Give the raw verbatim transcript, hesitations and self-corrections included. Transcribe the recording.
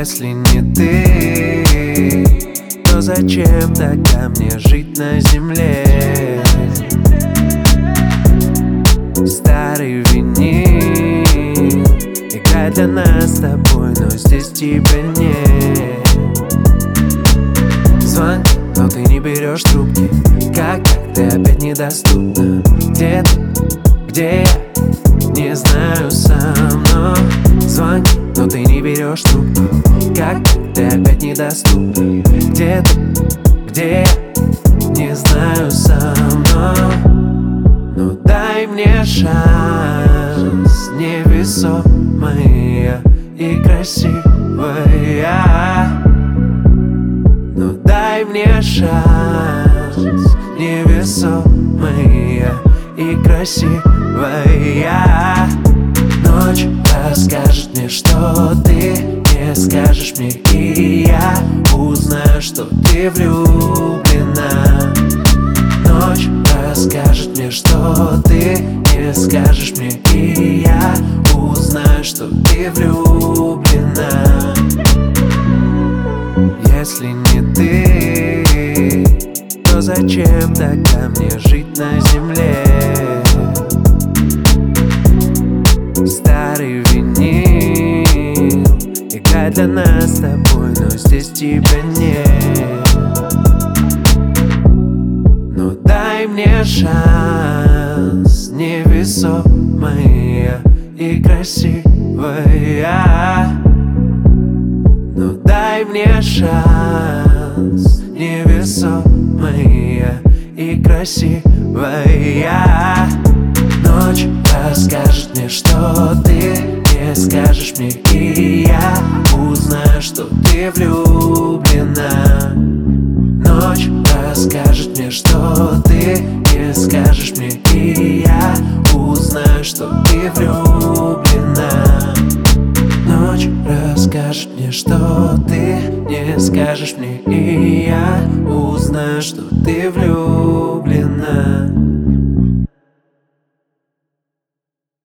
Если не ты, то зачем тогда мне жить на земле? Старый винил играет для нас с тобой, но здесь тебя нет. Звонки, но ты не берешь трубки. Как так, ты опять недоступна? Где ты, где я, не знаю сам. Но звонки, но ты не берешь трубки. Как так, ты опять недоступна? Где ты, где я, не знаю сам. Но, но дай мне шанс, невесомая и красивая. Ну дай мне шанс, невесомая и красивая. Ночь расскажет мне, что ты не скажешь мне, и я узнаю, что ты влюблена. Ночь расскажет мне, что ты не скажешь мне, и я узнаю, что ты влюблена. Если не ты, то зачем тогда мне жить на земле? Старый винил играет для нас с тобой, но здесь тебя нет. Но дай мне шанс, невесомая и красивая. Ну дай мне шанс, невесомая и красивая. Ночь расскажет мне, что ты не скажешь мне, и я узнаю, что ты влюблена. Ночь расскажет мне, что ты не скажешь мне, и я узнаю, что ты влюблена. Ночь расскажет мне, что ты не скажешь мне, и я узнаю, что ты влюблена.